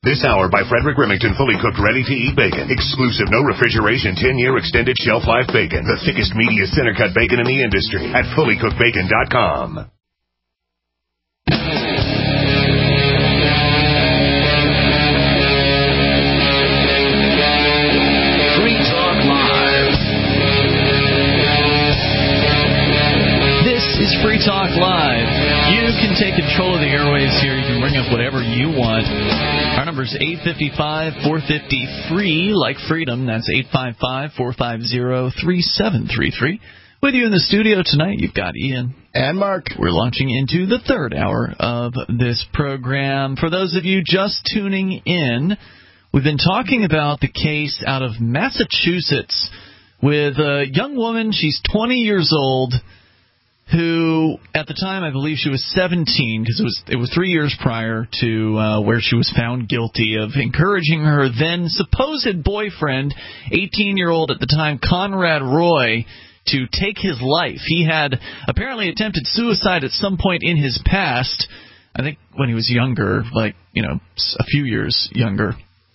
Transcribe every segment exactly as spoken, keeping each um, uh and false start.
This hour by Frederick Remington, fully cooked, ready-to-eat bacon. Exclusive, no refrigeration, ten-year extended shelf life bacon. The thickest, meatiest, center-cut bacon in the industry at fully cooked bacon dot com. Free Talk Live. This is Free Talk Live. You can take control of the airwaves here. You can bring up whatever you want. Our number is eight five five, four five zero, free, like freedom. That's eight five five, four five zero, three seven three three. With you in the studio tonight, you've got Ian. And Mark. We're launching into the third hour of this program. For those of you just tuning in, we've been talking about the case out of Massachusetts with a young woman. She's twenty years old, who, at the time, I believe she was seventeen, because it was it was three years prior to uh, where she was found guilty of encouraging her then supposed boyfriend, eighteen-year-old at the time, Conrad Roy, to take his life. He had apparently attempted suicide at some point in his past, I think when he was younger, like, you know, a few years younger.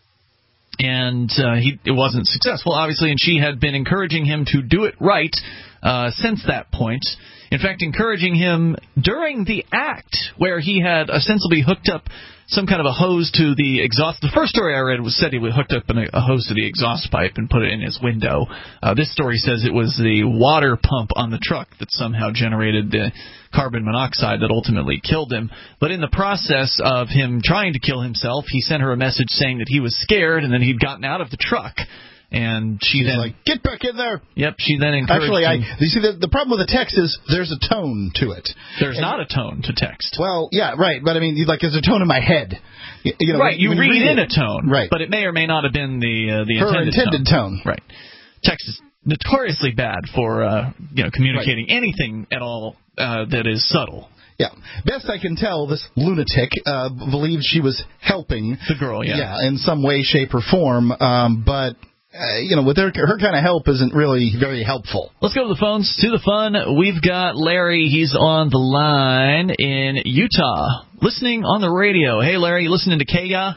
And uh, he it wasn't successful, obviously, and she had been encouraging him to do it right uh, since that point. In fact, encouraging him during the act where he had ostensibly hooked up some kind of a hose to the exhaust. The first story I read was said he hooked up a hose to the exhaust pipe and put it in his window. Uh, this story says it was the water pump on the truck that somehow generated the carbon monoxide that ultimately killed him. But in the process of him trying to kill himself, he sent her a message saying that he was scared and then he'd gotten out of the truck. And she She's then like, get back in there. Yep, she then encouraged Actually, I, him. you see, the, the problem with the text is there's a tone to it. There's and, not a tone to text. Well, yeah, right. But I mean, like, there's a tone in my head. You, you know, right, you when read, you read in it, a tone. Right. But it may or may not have been the uh, the Her intended, intended tone. tone. Right. Text is notoriously bad for uh, you know communicating right. anything at all uh, that is subtle. Yeah. Best I can tell, this lunatic uh, believes she was helping the girl. Yeah. Yeah, in some way, shape, or form. Um, but. Uh, you know, with her, her kind of help isn't really very helpful. Let's go to the phones, to the fun. We've got Larry. He's on the line in Utah, listening on the radio. Hey, Larry, you listening to K Y A?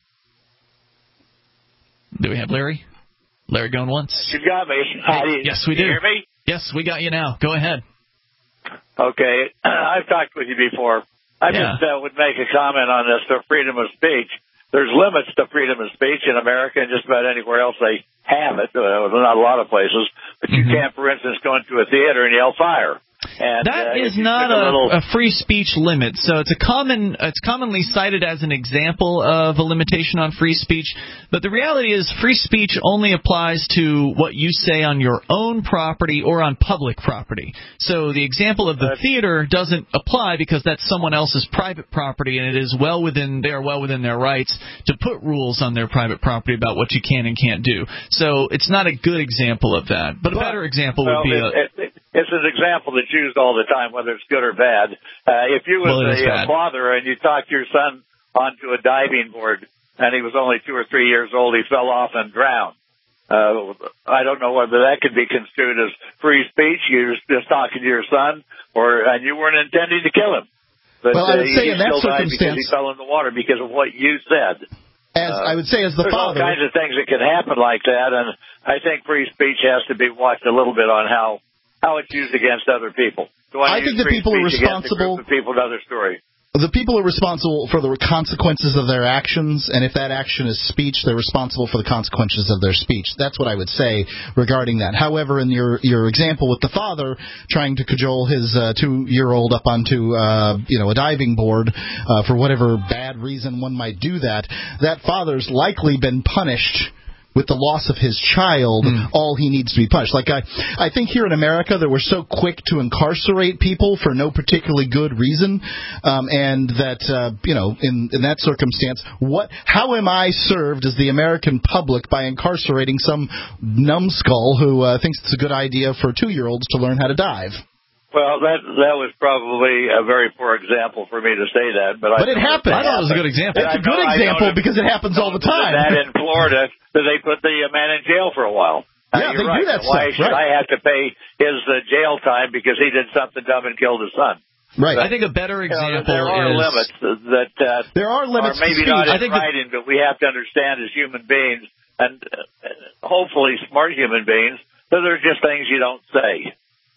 Do we have Larry? Larry going once? You got me. Hey, yes, we do. You hear me? Yes, we got you now. Go ahead. Okay. I've talked with you before. I yeah. just uh, would make a comment on this, the freedom of speech. There's limits to freedom of speech in America and just about anywhere else they have it. Uh, not a lot of places. But you mm-hmm. can't, for instance, go into a theater and yell fire. And, that uh, is not a, a, little... a free speech limit. So it's a common, it's commonly cited as an example of a limitation on free speech. But the reality is free speech only applies to what you say on your own property or on public property. So the example of the uh, theater doesn't apply because that's someone else's private property, and it is well within they are well within their rights to put rules on their private property about what you can and can't do. So it's not a good example of that. But a better example well, would be it, a... It, it, it's an example that's used all the time, whether it's good or bad. Uh, if you was well, a, a father and you talked your son onto a diving board and he was only two or three years old, he fell off and drowned. Uh, I don't know whether that could be construed as free speech. You're just talking to your son, or and you weren't intending to kill him. But well, I would uh, say he in that still died circumstance, because he fell in the water because of what you said. As uh, I would say, as the there's father, all kinds of things that can happen like that, and I think free speech has to be watched a little bit on how. How it's used against other people. Do I, I think the people are responsible. The people, another story. The people are responsible for the consequences of their actions, and if that action is speech, they're responsible for the consequences of their speech. That's what I would say regarding that. However, in your your example with the father trying to cajole his uh, two-year-old up onto uh, you know a diving board uh, for whatever bad reason one might do that, that father's likely been punished. With the loss of his child, mm. all he needs to be punished. Like I, I think here in America that we're so quick to incarcerate people for no particularly good reason, um, and that uh, you know, in, in that circumstance, what, how am I served as the American public by incarcerating some numbskull who uh, thinks it's a good idea for two-year-olds to learn how to dive? Well, that that was probably a very poor example for me to say that, but, but I it happened. I thought it was a good example. It's a good know, example because it happens all the time. That in Florida, that they put the man in jail for a while. Yeah, you're they right. do that Why stuff. should right. I have to pay his uh, jail time because he did something dumb and killed his son? Right. I think a better example you know, there are is limits that uh, there are limits. Are maybe to not speech. in I think writing, but we have to understand as human beings, and uh, hopefully smart human beings, that there's just things you don't say.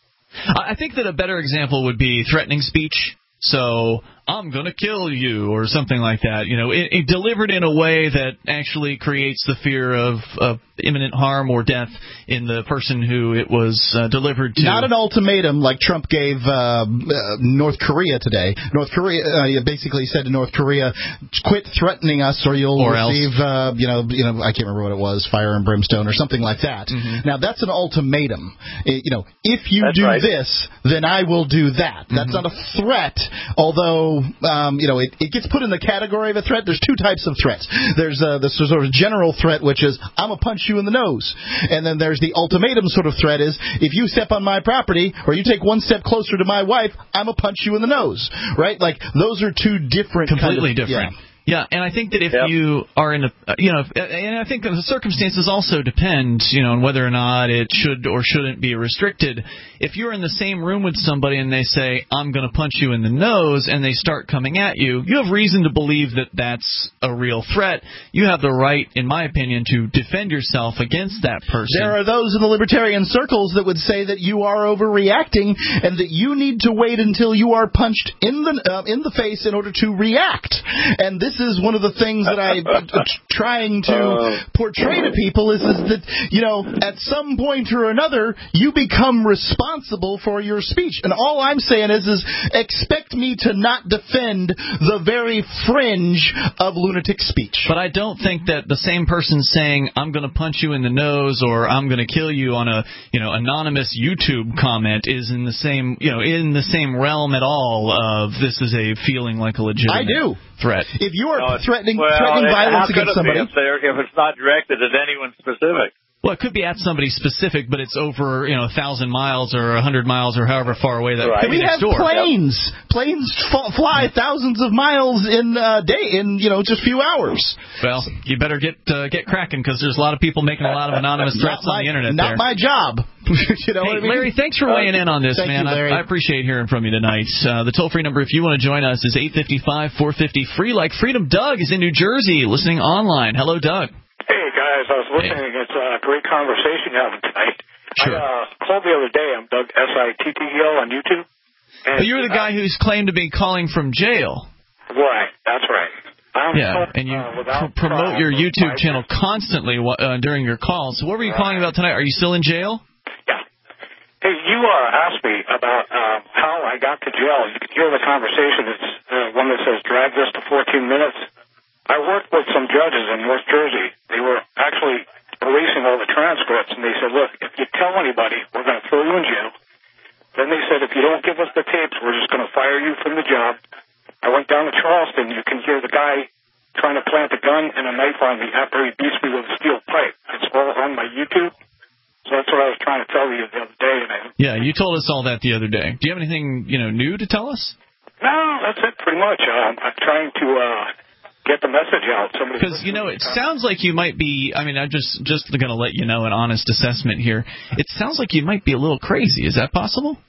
I think that a better example would be threatening speech. So, I'm going to kill you, or something like that. You know, it, it delivered in a way that actually creates the fear of, of imminent harm or death in the person who it was uh, delivered to. Not an ultimatum like Trump gave uh, uh, North Korea today. North Korea uh, basically said to North Korea, "Quit threatening us, or you'll or receive, uh, you know, you know, I can't remember what it was, fire and brimstone, or something like that." Mm-hmm. Now that's an ultimatum. It, you know, if you that's do right. this, then I will do that. Mm-hmm. That's not a threat, although um, you know it, it gets put in the category of a threat. There's two types of threats. There's uh, this sort of general threat, which is I'm gonna punch you in the nose, and then there's the ultimatum sort of threat is if you step on my property or you take one step closer to my wife, I'm gonna punch you in the nose, right? Like those are two different, completely kind of, different. Yeah. Yeah, and I think that if yep. you are in a, you know, and I think that the circumstances also depend, you know, on whether or not it should or shouldn't be restricted. If you're in the same room with somebody and they say, I'm going to punch you in the nose, and they start coming at you, you have reason to believe that that's a real threat. You have the right, in my opinion, to defend yourself against that person. There are those in the libertarian circles that would say that you are overreacting and that you need to wait until you are punched in the uh, in the face in order to react. And this is one of the things that I'm uh, trying to uh, portray to people is, is that, you know, at some point or another, you become responsible for your speech. And all I'm saying is, is expect me to not defend the very fringe of lunatic speech. But I don't think that the same person saying, I'm going to punch you in the nose or I'm going to kill you on a, you know, anonymous YouTube comment is in the same, you know, in the same realm at all of this is a feeling like a legitimate I do. threat. If you are no, threatening well, threatening violence how could against it somebody, be if, if it's not directed at anyone specific. Well, it could be at somebody specific, but it's over, you know, a thousand miles or a hundred miles or however far away that right. could be we have next door. planes. Yep. Planes f- fly thousands of miles in a day, in you know just a few hours. Well, you better get uh, get cracking because there's a lot of people making a lot of anonymous threats my, on the internet. Not there. my job. you know hey, what I mean? Larry, thanks for weighing in on this, Thank man. You, Larry. I, I appreciate hearing from you tonight. Uh, the toll-free number, if you want to join us, is eight five five, four five zero, free like freedom. Doug is in New Jersey, listening online. Hello, Doug. Hey, guys. I was listening. Hey. It's a great conversation you're having tonight. Sure. I uh, called the other day. I'm Doug, S I T T E L on YouTube. And, but you're the guy who's claimed to be calling from jail. Right. That's right. I'm yeah, told, and you uh, pr- promote your YouTube channel constantly uh, during your calls. So what were you right. calling about tonight? Are you still in jail? Yeah. Hey, you uh, asked me about uh, how I got to jail. You can hear the conversation. It's uh, one that says, drag this to fourteen minutes. I worked with some judges in North Jersey. They were actually erasing all the transcripts, and they said, look, if you tell anybody, we're going to throw you in jail. Then they said, if you don't give us the tapes, we're just going to fire you from the job. I went down to Charleston. You can hear the guy trying to plant a gun and a knife on me after he beats me with a steel pipe. It's all on my YouTube. So that's what I was trying to tell you the other day. And I, yeah, you told us all that the other day. Do you have anything, you know, new to tell us? No, that's it pretty much. Um, I'm trying to uh, get the message out. Because, you know, it sounds like you might be, I mean, I'm just, just going to let you know an honest assessment here. It sounds like you might be a little crazy. Is that possible?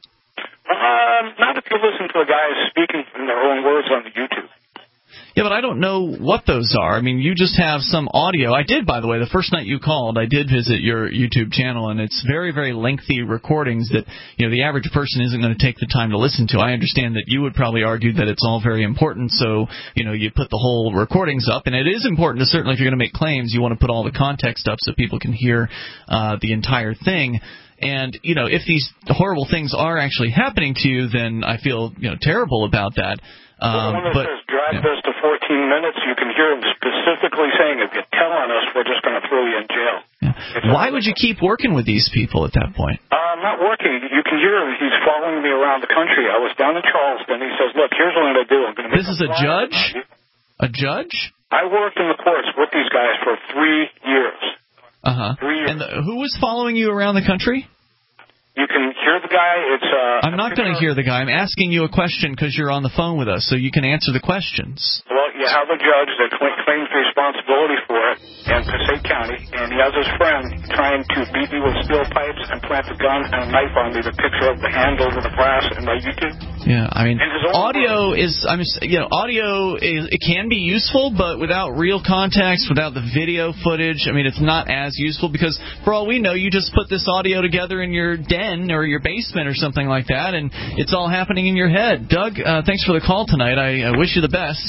Um, not if you listen to the guys speaking in their own words on the YouTube. Yeah, but I don't know what those are. I mean, you just have some audio. I did, by the way, the first night you called, I did visit your YouTube channel, and it's very, very lengthy recordings that, you know, the average person isn't going to take the time to listen to. I understand that you would probably argue that it's all very important, so, you know, you put the whole recordings up, and it is important to certainly, if you're going to make claims, you want to put all the context up so people can hear uh, the entire thing. And, you know, if these horrible things are actually happening to you, then I feel, you know, terrible about that. Um, well, the one that but, says drag yeah. this to fourteen minutes, you can hear him specifically saying, if you tell on us, we're just going to throw you in jail. Yeah. Why would you keep working with these people at that point? Uh, I'm not working. You can hear him. He's following me around the country. I was down in Charleston. He says, look, here's what I'm going to do. I'm going to make This is a judge? A judge? I worked in the courts with these guys for three years. Uh-huh. Three years. And the, who was following you around the country? You can hear the guy. It's. Uh, I'm not going to hear the guy. I'm asking you a question because you're on the phone with us, so you can answer the questions. Well, you have a judge that cl- claims responsibility for it in Passaic County, and he has his friend trying to beat me with steel pipes and plant a gun and a knife on me. The picture of the hand over the brass in my YouTube. Yeah, I mean, audio is, I mean, you know, audio is, it can be useful, but without real context, without the video footage, I mean, it's not as useful because for all we know, you just put this audio together in your den or your basement or something like that, and it's all happening in your head. Doug, uh, thanks for the call tonight. I uh, wish you the best.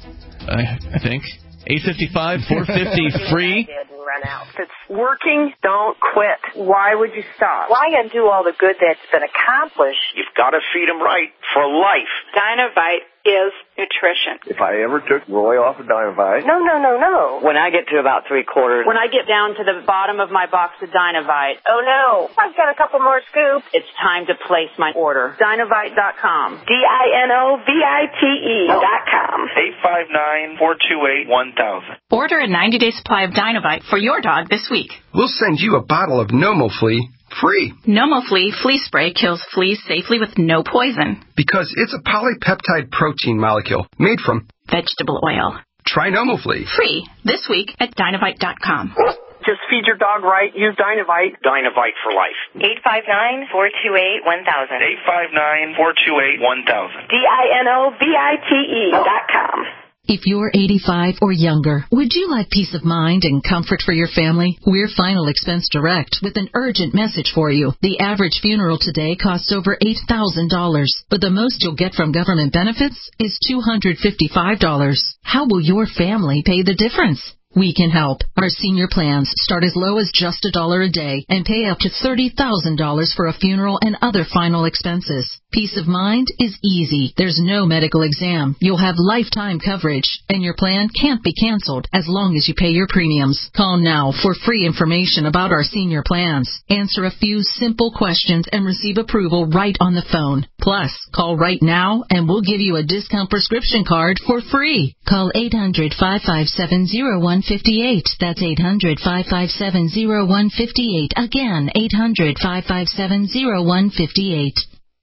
I, I think eight five five, four fifty, free. Run out. If it's working, don't quit. Why would you stop? Why undo all the good that's been accomplished? You've got to feed them right for life. Dynovite is nutrition. If I ever took Roy off of Dynovite... No, no, no, no. When I get to about three quarters... When I get down to the bottom of my box of Dynovite... Oh, no. I've got a couple more scoops. It's time to place my order. Dynovite dot com. D I N O V I T E dot com. eight five nine, four two eight, one thousand. Order a ninety-day supply of Dynovite for your dog this week. We'll send you a bottle of NomoFlea free. NomoFlea flea spray kills fleas safely with no poison. Because it's a polypeptide protein molecule made from vegetable oil. Try NomoFlea. Free this week at Dynovite dot com. Just feed your dog right. Use Dynovite. Dynovite for life. eight five nine, four two eight, one thousand. eight five nine, four two eight, one thousand. D I N O V I T E dot com. If you're eighty-five or younger, would you like peace of mind and comfort for your family? We're Final Expense Direct with an urgent message for you. The average funeral today costs over eight thousand dollars, but the most you'll get from government benefits is two hundred fifty-five dollars. How will your family pay the difference? We can help. Our senior plans start as low as just a dollar a day and pay up to thirty thousand dollars for a funeral and other final expenses. Peace of mind is easy. There's no medical exam. You'll have lifetime coverage, and your plan can't be canceled as long as you pay your premiums. Call now for free information about our senior plans. Answer a few simple questions and receive approval right on the phone. Plus, call right now and we'll give you a discount prescription card for free. Call eight hundred, five five seven, zero one five eight. That's eight hundred, five five seven, zero one five eight. Again, eight hundred, five five seven, zero one five eight.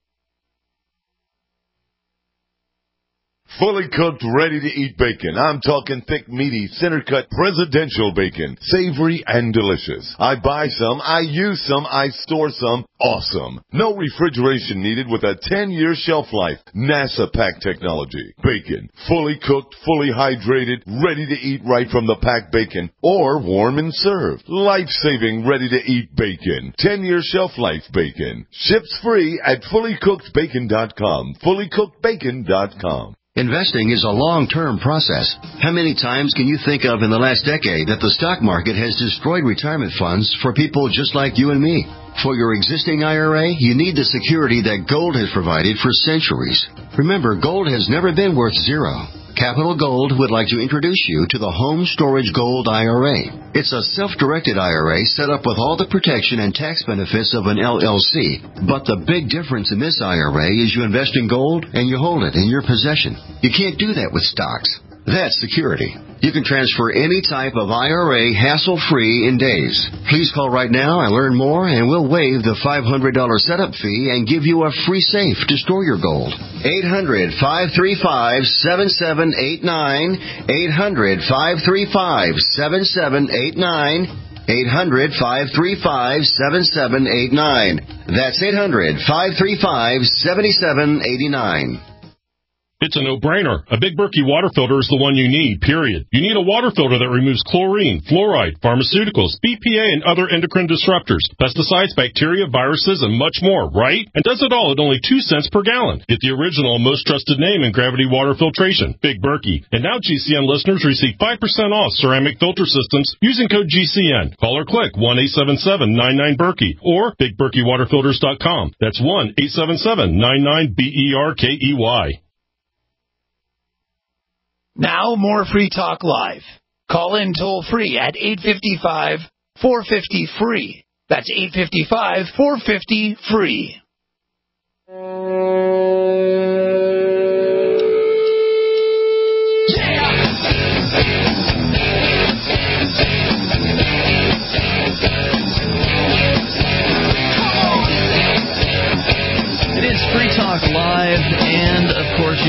Fully cooked, ready-to-eat bacon. I'm talking thick, meaty, center-cut presidential bacon. Savory and delicious. I buy some, I use some, I store some. Awesome. No refrigeration needed with a ten-year shelf life. NASA pack technology. Bacon. Fully cooked, fully hydrated, ready to eat right from the packed bacon. Or warm and served. Life-saving, ready-to-eat bacon. ten-year shelf life bacon. Ships free at fully cooked bacon dot com. fully cooked bacon dot com. Investing is a long-term process. How many times can you think of in the last decade that the stock market has destroyed retirement funds for people just like you and me? For your existing I R A, you need the security that gold has provided for centuries. Remember, gold has never been worth zero. Capital Gold would like to introduce you to the Home Storage Gold I R A. It's a self-directed I R A set up with all the protection and tax benefits of an L L C. But the big difference in this I R A is you invest in gold and you hold it in your possession. You can't do that with stocks. That's security. You can transfer any type of I R A hassle-free in days. Please call right now and learn more, and we'll waive the five hundred dollars setup fee and give you a free safe to store your gold. eight hundred, five three five, seven seven eight nine. eight hundred, five three five, seven seven eight nine. eight hundred, five three five, seven seven eight nine. That's eight hundred, five three five, seven seven eight nine. It's a no-brainer. A Big Berkey water filter is the one you need, period. You need a water filter that removes chlorine, fluoride, pharmaceuticals, B P A, and other endocrine disruptors, pesticides, bacteria, viruses, and much more, right? And does it all at only two cents per gallon. Get the original and most trusted name in gravity water filtration, Big Berkey. And now G C N listeners receive five percent off ceramic filter systems using code G C N. Call or click one eight seven seven, nine nine, Berkey or big berkey water filters dot com. That's one eight seven seven, nine nine, B E R K E Y. Now more Free Talk Live. Call in toll free at eight five five, four five zero, free. That's eight five five, four five zero, free. It is Free Talk Live, and of course you can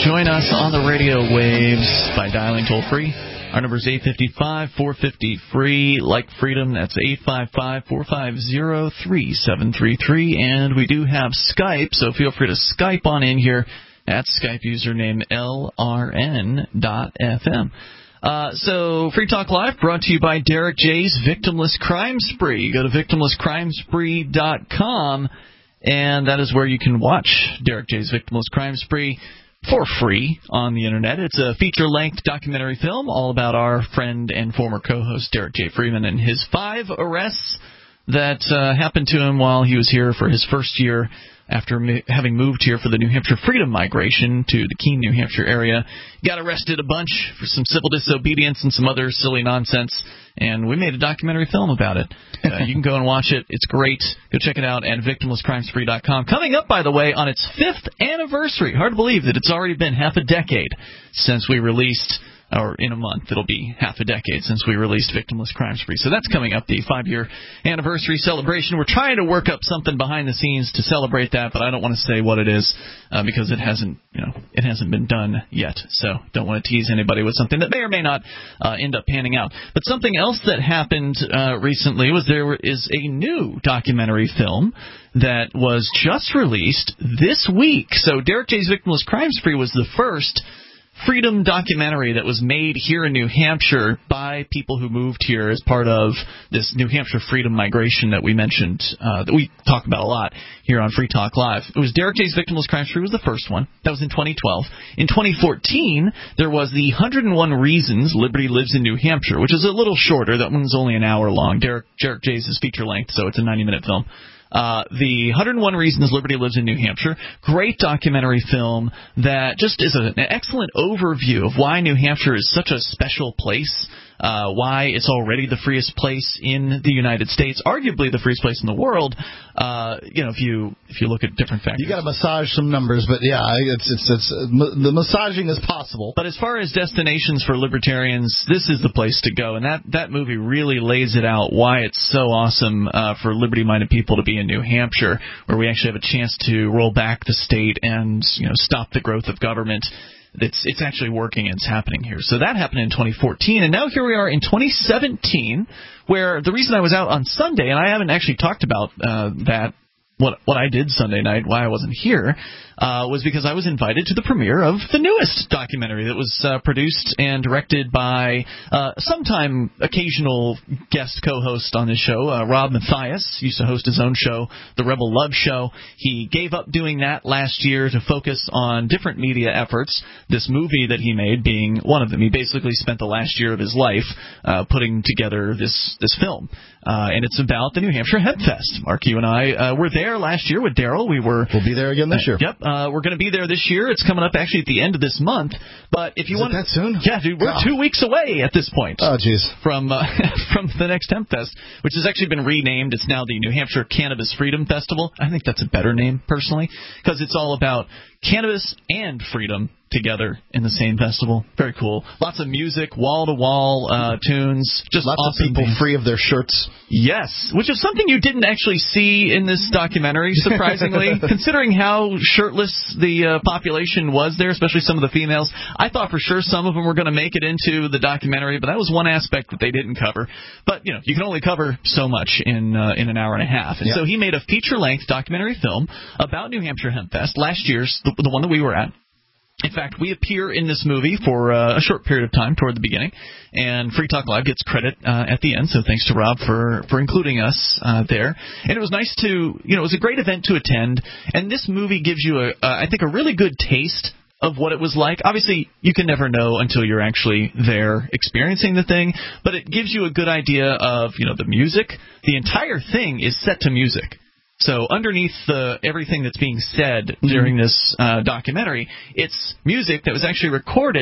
join us on the radio waves by dialing toll-free. Our number is eight five five, four five zero, free, like freedom. That's eight five five, four five zero, three seven three three. And we do have Skype, so feel free to Skype on in here at Skype username L R N dot F M. Uh, so, Free Talk Live brought to you by Derek J's Victimless Crime Spree. Go to victimless crime spree dot com, and that is where you can watch Derek J's Victimless Crime Spree for free on the Internet. It's a feature-length documentary film all about our friend and former co-host Derek J. Freeman and his five arrests that uh, happened to him while he was here for his first year after mo- having moved here for the New Hampshire Freedom Migration to the Keene, New Hampshire area. Got arrested a bunch for some civil disobedience and some other silly nonsense, and we made a documentary film about it. Uh, you can go and watch it. It's great. Go check it out at victimless crime spree dot com. Coming up, by the way, on its fifth anniversary. Hard to believe that it's already been half a decade since we released, or in a month, it'll be half a decade since we released Victimless Crime Spree. So that's coming up, the five-year anniversary celebration. We're trying to work up something behind the scenes to celebrate that, but I don't want to say what it is uh, because it hasn't, you know, it hasn't been done yet. So don't want to tease anybody with something that may or may not uh, end up panning out. But something else that happened uh, recently was there is a new documentary film that was just released this week. So Derek J's Victimless Crime Spree was the first freedom documentary that was made here in New Hampshire by people who moved here as part of this New Hampshire freedom migration that we mentioned, uh, that we talk about a lot here on Free Talk Live. It was Derek J's Victimless Crime Spree was the first one. That was in twenty twelve. In twenty fourteen, there was the one hundred one Reasons Liberty Lives in New Hampshire, which is a little shorter. That one's only an hour long. Derek, Derek J's is feature length, so it's a ninety-minute film. Uh, the one hundred one Reasons Liberty Lives in New Hampshire, great documentary film that just is a, an excellent overview of why New Hampshire is such a special place, uh, why it's already the freest place in the United States, arguably the freest place in the world. Uh, you know, if you if you look at different factors, you got to massage some numbers, but yeah, it's it's it's the massaging is possible. But as far as destinations for libertarians, this is the place to go, and that that movie really lays it out why it's so awesome uh, for liberty-minded people to be in New Hampshire, where we actually have a chance to roll back the state and, you know, stop the growth of government. It's it's actually working and it's happening here. So that happened in twenty fourteen, and now here we are in twenty seventeen, where the reason I was out on Sunday, and I haven't actually talked about uh, that, what what I did Sunday night, why I wasn't here, uh, was because I was invited to the premiere of the newest documentary that was uh, produced and directed by uh, sometime occasional guest co-host on this show, uh, Rob Matthias. Used to host his own show, The Rebel Love Show. He gave up doing that last year to focus on different media efforts, this movie that he made being one of them. He basically spent the last year of his life uh, putting together this, this film. Uh, and it's about the New Hampshire Hemp Fest. Mark, you and I uh, were there last year with Daryl. We were. We'll be there again this year. Uh, yep, uh, we're going to be there this year. It's coming up actually at the end of this month. But if you Is want it that soon? Yeah, dude, we're God. two weeks away at this point. Oh, jeez. From uh, from the next Hemp Fest, which has actually been renamed. It's now the New Hampshire Cannabis Freedom Festival. I think that's a better name personally, because it's all about cannabis and freedom together in the same festival. Very cool. Lots of music, wall-to-wall uh, tunes. Just Lots awesome of people things. free of their shirts. Yes, which is something you didn't actually see in this documentary, surprisingly, considering how shirtless the uh, population was there, especially some of the females. I thought for sure some of them were going to make it into the documentary, but that was one aspect that they didn't cover. But, you know, you can only cover so much in uh, in an hour and a half. And yeah. so he made a feature-length documentary film about New Hampshire Hemp Fest, last year's, the, the one that we were at. In fact, we appear in this movie for uh, a short period of time toward the beginning, and Free Talk Live gets credit uh, at the end, so thanks to Rob for, for including us uh, there. And it was nice to, you know, it was a great event to attend, and this movie gives you, a, uh, I think, a really good taste of what it was like. Obviously, you can never know until you're actually there experiencing the thing, but it gives you a good idea of, you know, the music. The entire thing is set to music. So underneath the, everything that's being said during this uh, documentary, it's music that was actually recorded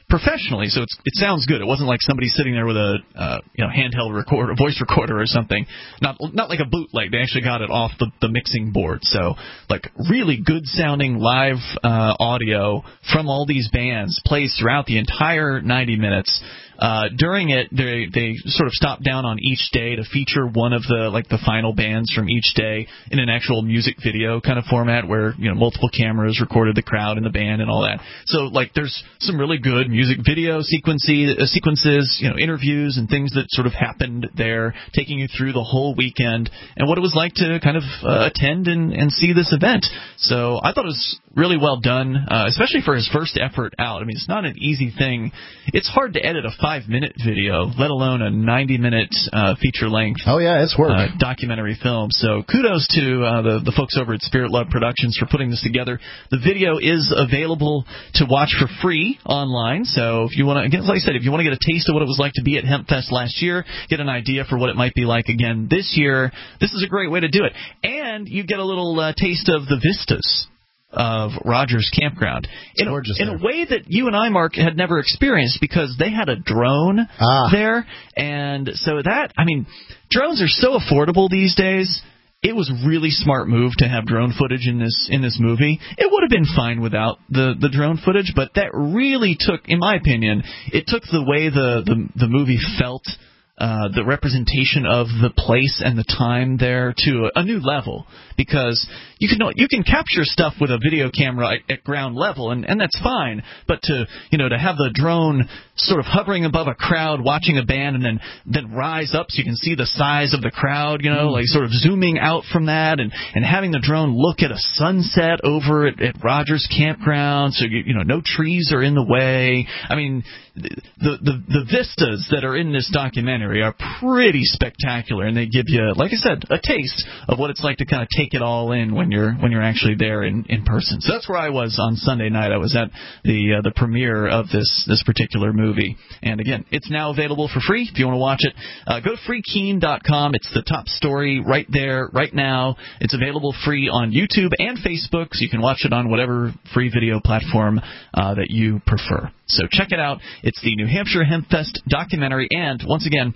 professionally, so it's, it sounds good. It wasn't like somebody sitting there with a uh, you know handheld recorder, voice recorder or something. Not not like a bootleg. They actually got it off the, the mixing board. So like really good sounding live uh, audio from all these bands plays throughout the entire ninety minutes. Uh, during it, they they sort of stopped down on each day to feature one of the like the final bands from each day in an actual music video kind of format where you know multiple cameras recorded the crowd and the band and all that. So like there's some really good music video sequences, uh, sequences, you know, interviews and things that sort of happened there, taking you through the whole weekend and what it was like to kind of uh, attend and, and see this event. So I thought it was really well done, uh, especially for his first effort out. I mean, it's not an easy thing. It's hard to edit a five-minute video, let alone a ninety-minute uh, feature-length oh, yeah, it's work. Uh, documentary film. So kudos to uh, the, the folks over at Spirit Love Productions for putting this together. The video is available to watch for free online. So if you want to, again, like I said, if you want to get a taste of what it was like to be at HempFest last year, get an idea for what it might be like again this year, this is a great way to do it. And you get a little uh, taste of the vistas of Rogers Campground in, a, in a way that you and I, Mark, had never experienced because they had a drone ah. there. And so that, I mean, drones are so affordable these days. It was a really smart move to have drone footage in this in this movie. It would have been fine without the, the drone footage, but that really took, in my opinion, it took the way the, the, the movie felt, Uh, the representation of the place and the time there to a, a new level, because you can you can capture stuff with a video camera at, at ground level, and, and that's fine. But to you know to have the drone sort of hovering above a crowd watching a band, and then then rise up so you can see the size of the crowd, you know, like sort of zooming out from that, and, and having the drone look at a sunset over at, at Rogers Campground, so you, you know no trees are in the way. I mean, the the the vistas that are in this documentary are pretty spectacular, and they give you, like I said, a taste of what it's like to kind of take it all in when you're when you're actually there in, in person. So that's where I was on Sunday night. I was at the uh, the premiere of this this particular movie, and again, it's now available for free if you want to watch it. Uh, go to free keen dot com. It's the top story right there, right now. It's available free on YouTube and Facebook, so you can watch it on whatever free video platform uh, that you prefer. So check it out. It's the New Hampshire HempFest documentary, and once again,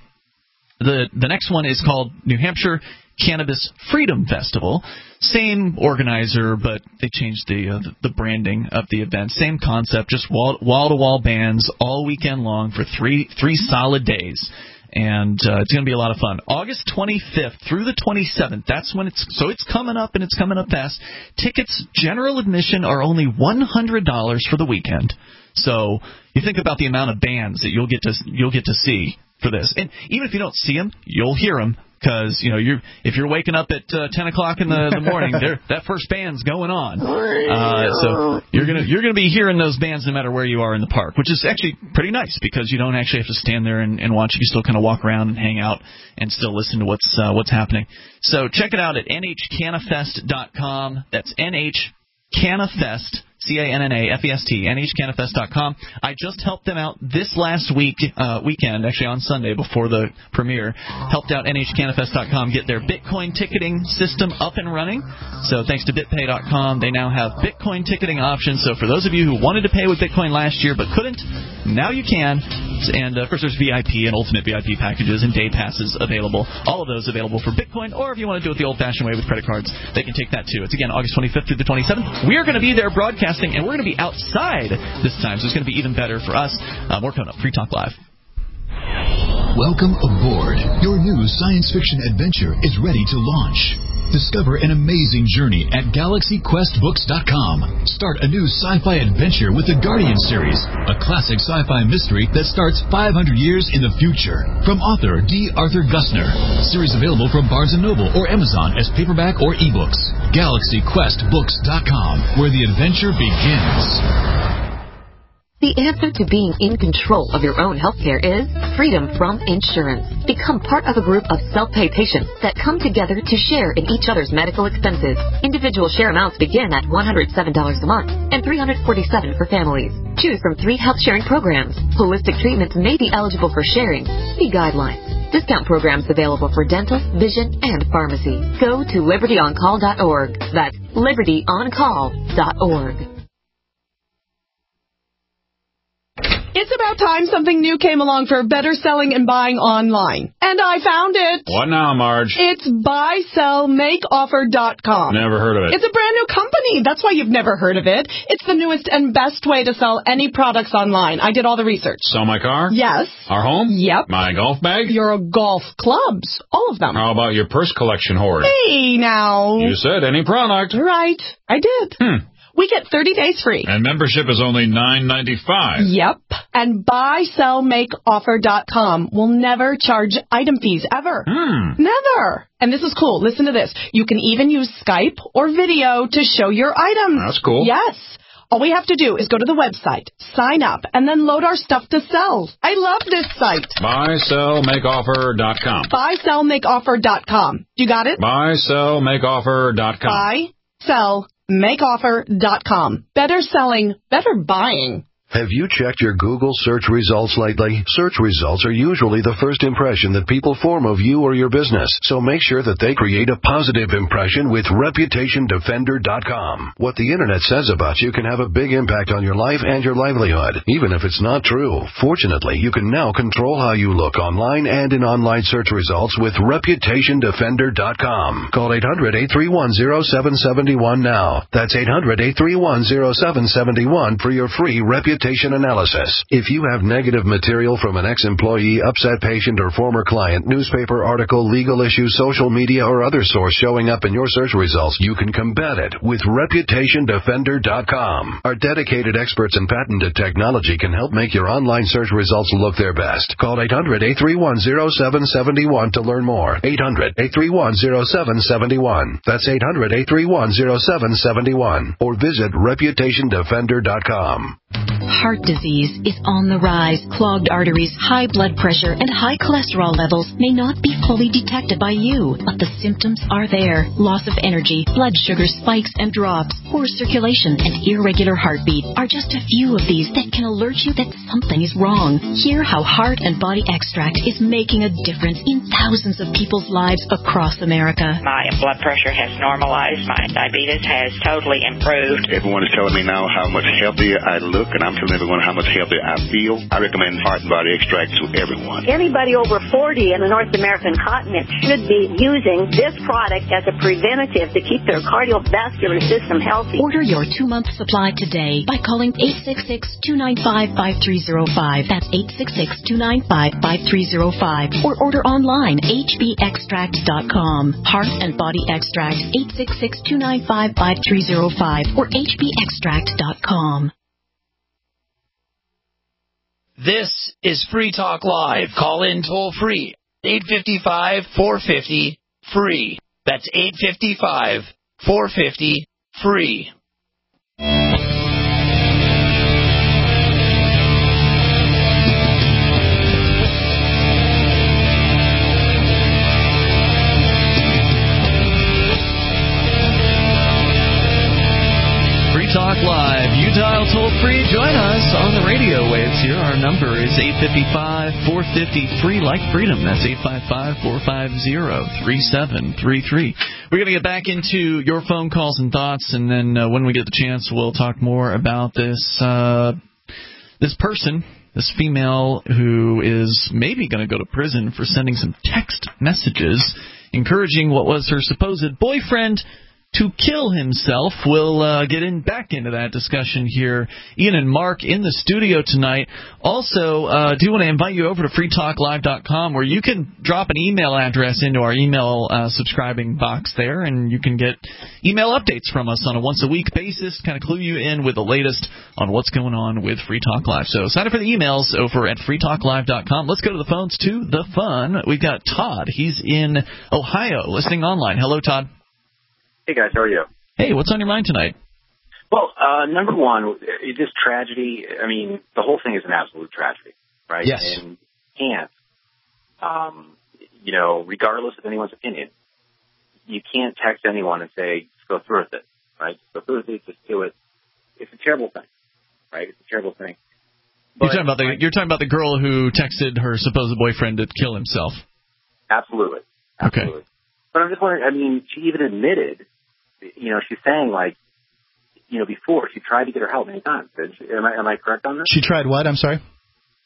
the the next one is called New Hampshire Cannabis Freedom Festival. Same organizer, but they changed the uh, the branding of the event. Same concept, just wall wall to wall bands all weekend long for three three solid days. And uh, it's going to be a lot of fun. August twenty-fifth through the twenty-seventh. That's when it's so it's coming up, and it's coming up fast. Tickets, general admission, are only one hundred dollars for the weekend. So you think about the amount of bands that you'll get to you'll get to see for this, and even if you don't see them, you'll hear them. Because you know, you're if you're waking up at uh, ten o'clock in the, the morning, that first band's going on. Uh, so you're gonna you're gonna be hearing those bands no matter where you are in the park, which is actually pretty nice because you don't actually have to stand there and, and watch. You can still kind of walk around and hang out and still listen to what's uh, what's happening. So check it out at N H Cannafest dot com. That's N H Cannafest. C A N N A F E S T, N H Cannafest dot com. I just helped them out this last week, uh, weekend, actually on Sunday before the premiere. Helped out N H Cannafest dot com get their Bitcoin ticketing system up and running. So thanks to BitPay dot com, they now have Bitcoin ticketing options. So for those of you who wanted to pay with Bitcoin last year but couldn't, now you can. And uh, of course, there's V I P and Ultimate V I P packages and day passes available. All of those available for Bitcoin, or if you want to do it the old-fashioned way with credit cards, they can take that too. It's again August twenty-fifth through the twenty-seventh. We're going to be there broadcasting, and we're going to be outside this time, so it's going to be even better for us. Uh, more coming up. Free Talk Live. Welcome aboard. Your new science fiction adventure is ready to launch. Discover an amazing journey at Galaxy Quest Books dot com. Start a new sci-fi adventure with the Guardian series, a classic sci-fi mystery that starts five hundred years in the future. From author D. Arthur Gussner. Series available from Barnes and Noble or Amazon as paperback or ebooks. Galaxy Quest Books dot com, where the adventure begins. The answer to being in control of your own healthcare is freedom from insurance. Become part of a group of self-pay patients that come together to share in each other's medical expenses. Individual share amounts begin at one hundred seven dollars a month and three hundred forty-seven dollars for families. Choose from three health sharing programs. Holistic treatments may be eligible for sharing. See guidelines. Discount programs available for dental, vision, and pharmacy. Go to liberty on call dot org. That's liberty on call dot org. It's about time something new came along for better selling and buying online. And I found it. What now, Marge? It's buy sell make offer dot com. Never heard of it. It's a brand new company. That's why you've never heard of it. It's the newest and best way to sell any products online. I did all the research. Sell my car? Yes. Our home? Yep. My golf bag? Your golf clubs. All of them. How about your purse collection hoard? Hey, now. You said any product. Right. I did. Hmm. We get thirty days free. And membership is only nine ninety-five. Yep. And buy sell make offer dot com will never charge item fees, ever. Hmm. Never. And this is cool. Listen to this. You can even use Skype or video to show your items. That's cool. Yes. All we have to do is go to the website, sign up, and then load our stuff to sell. I love this site. buy sell make offer dot com. buy sell make offer dot com. You got it? buy sell make offer dot com. buy sell make offer dot com. Better selling, better buying. Have you checked your Google search results lately? Search results are usually the first impression that people form of you or your business, so make sure that they create a positive impression with reputation defender dot com. What the internet says about you can have a big impact on your life and your livelihood, even if it's not true. Fortunately, you can now control how you look online and in online search results with reputation defender dot com. Call eight hundred, eight three one, zero seven seven one now. That's eight hundred, eight three one, zero seven seven one for your free reputation analysis. If you have negative material from an ex-employee, upset patient, or former client, newspaper article, legal issue, social media, or other source showing up in your search results, you can combat it with reputation defender dot com. Our dedicated experts in patented technology can help make your online search results look their best. Call eight hundred, eight three one, zero seven seven one to learn more. eight hundred, eight three one, zero seven seven one. That's eight hundred, eight three one, zero seven seven one. Or visit reputation defender dot com. Heart disease is on the rise. Clogged arteries, high blood pressure, and high cholesterol levels may not be fully detected by you, but the symptoms are there. Loss of energy, blood sugar spikes and drops, poor circulation, and irregular heartbeat are just a few of these that can alert you that something is wrong. Hear how Heart and Body Extract is making a difference in thousands of people's lives across America. My blood pressure has normalized. My diabetes has totally improved. Everyone is telling me now how much healthier I look, and I'm telling everyone how much healthier I feel. I recommend Heart and Body Extract to everyone. Anybody over forty in the North American continent should be using this product as a preventative to keep their cardiovascular system healthy. Order your two-month supply today by calling eight six six, two nine five, five three zero five. That's eight six six, two nine five, five three zero five. Or order online, h b extract dot com. Heart and Body Extract, eight six six, two nine five, five three zero five or h b extract dot com. This is Free Talk Live. Call in toll free. eight five five, four five zero, free. That's eight five five, four five zero, free. Talk Live. You dial toll free. Join us on the radio waves here. Our number is eight five five, four five zero, free, like freedom. That's eight five five, four five zero, three seven three three. We're going to get back into your phone calls and thoughts, and then uh, when we get the chance, we'll talk more about this uh, this person, this female who is maybe going to go to prison for sending some text messages encouraging what was her supposed boyfriend to kill himself. We'll uh, get in back into that discussion here. Ian and Mark in the studio tonight. Also, uh, do want to invite you over to free talk live dot com, where you can drop an email address into our email uh, subscribing box there, and you can get email updates from us on a once-a-week basis, kind of clue you in with the latest on what's going on with Free Talk Live. So sign up for the emails over at free talk live dot com. Let's go to the phones to the fun. We've got Todd. He's in Ohio, listening online. Hello, Todd. Hey, guys, how are you? Hey, what's on your mind tonight? Well, uh, number one, this tragedy, I mean, the whole thing is an absolute tragedy, right? Yes. And you can't, um, you know, regardless of anyone's opinion, you can't text anyone and say, just go through with it, right? Just go through with it, just do it. It's a terrible thing, right? It's a terrible thing. But, you're talking about the you're talking about the girl who texted her supposed boyfriend to kill himself. Absolutely. Absolutely. Okay. But I'm just wondering, I mean, she even admitted, you know, she's saying, like, you know, before, she tried to get her help many times. Didn't she? Am I, am I correct on this? She tried what? I'm sorry?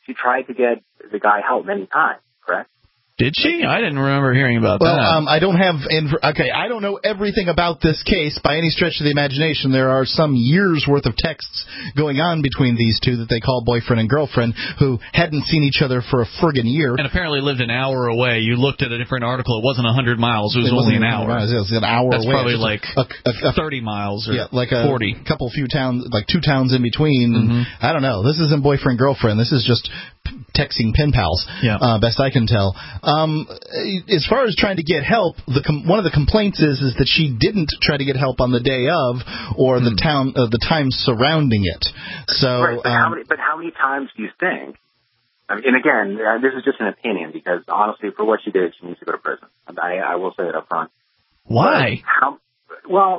she tried to get the guy help many times, correct? Did she? I didn't remember hearing about well, that. Well, um, I don't have... Inv- okay, I don't know everything about this case by any stretch of the imagination. There are some years' worth of texts going on between these two that they call boyfriend and girlfriend who hadn't seen each other for a friggin' year. And apparently lived an hour away. You looked at a different article. It wasn't one hundred miles. It was it only an hour. Miles. It was an hour That's away. probably like a, a, a, thirty miles or yeah, like a forty. couple few towns, like two towns in between. Mm-hmm. I don't know. This isn't boyfriend-girlfriend. This is just texting pen pals, yeah. uh, best I can tell. Um, as far as trying to get help, the com- one of the complaints is is that she didn't try to get help on the day of, or the mm. town, uh, the time surrounding it. So, right, but um, how many? But how many times do you think? I mean, and again, uh, this is just an opinion because honestly, for what she did, she needs to go to prison. I, I will say it up front. Why? But how? Well,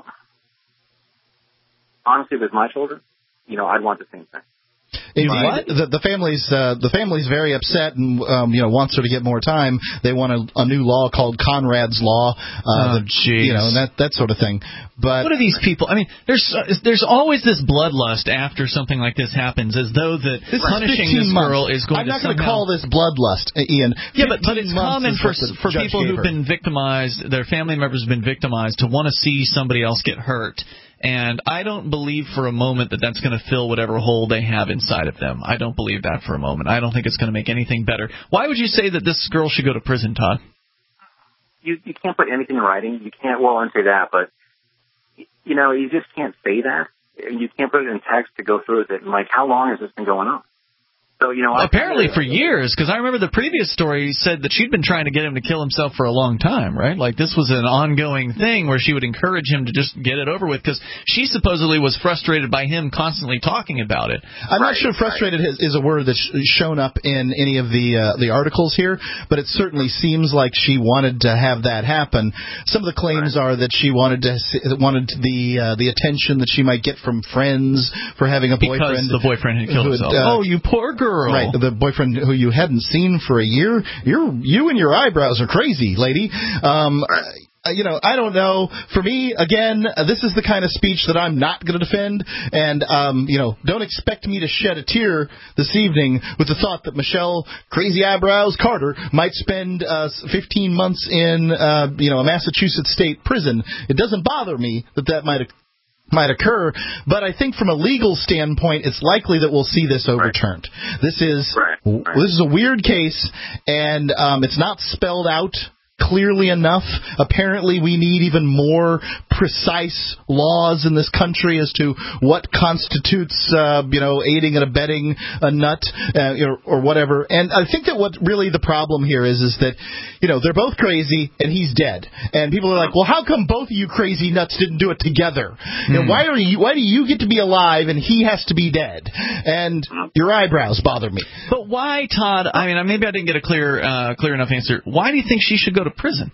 honestly, with my children, you know, I'd want the same thing. Indeed, the, the family's uh, the family's very upset and um, you know wants her to get more time. They want a, a new law called Conrad's Law, uh, oh, geez. you know, that that sort of thing. But what are these people? I mean, there's uh, there's always this bloodlust after something like this happens, as though that this punishing this months. girl is going I'm to. I'm not going to somehow... call this bloodlust, Ian. Yeah, but but it's common for for people who've her. been victimized, their family members have been victimized, to want to see somebody else get hurt. And I don't believe for a moment that that's going to fill whatever hole they have inside of them. I don't believe that for a moment. I don't think it's going to make anything better. Why would you say that this girl should go to prison, Todd? You you can't put anything in writing. You can't, well, unsay that, but, you know, you just can't say that. You can't put it in text to go through with it. And, like, how long has this been going on? So, you know, apparently for years, because I remember the previous story said that she'd been trying to get him to kill himself for a long time, right? Like this was an ongoing thing where she would encourage him to just get it over with because she supposedly was frustrated by him constantly talking about it. I'm right, not sure frustrated right. is a word that's shown up in any of the uh, the articles here, but it certainly seems like she wanted to have that happen. Some of the claims right. are that she wanted to wanted the uh, the attention that she might get from friends for having a because boyfriend. the boyfriend had killed himself. Had, uh, oh, you poor girl. Right, the boyfriend who you hadn't seen for a year. You're, you and your eyebrows are crazy, lady. Um, you know, I don't know. For me, again, this is the kind of speech that I'm not going to defend. And, um, you know, don't expect me to shed a tear this evening with the thought that Michelle Crazy Eyebrows Carter might spend uh, fifteen months in, uh, you know, a Massachusetts state prison. It doesn't bother me that that might have might occur, but I think from a legal standpoint, it's likely that we'll see this overturned. Right. This is right. Right. this is a weird case, and um, it's not spelled out clearly enough. Apparently, we need even more precise laws in this country as to what constitutes, uh, you know, aiding and abetting a nut uh, or, or whatever. And I think that what really the problem here is, is that, you know, they're both crazy and he's dead. And people are like, well, how come both of you crazy nuts didn't do it together? Mm. You know, why are you? Why do you get to be alive and he has to be dead? And your eyebrows bother me. But why, Todd? I mean, maybe I didn't get a clear, uh, clear enough answer. Why do you think she should go to prison?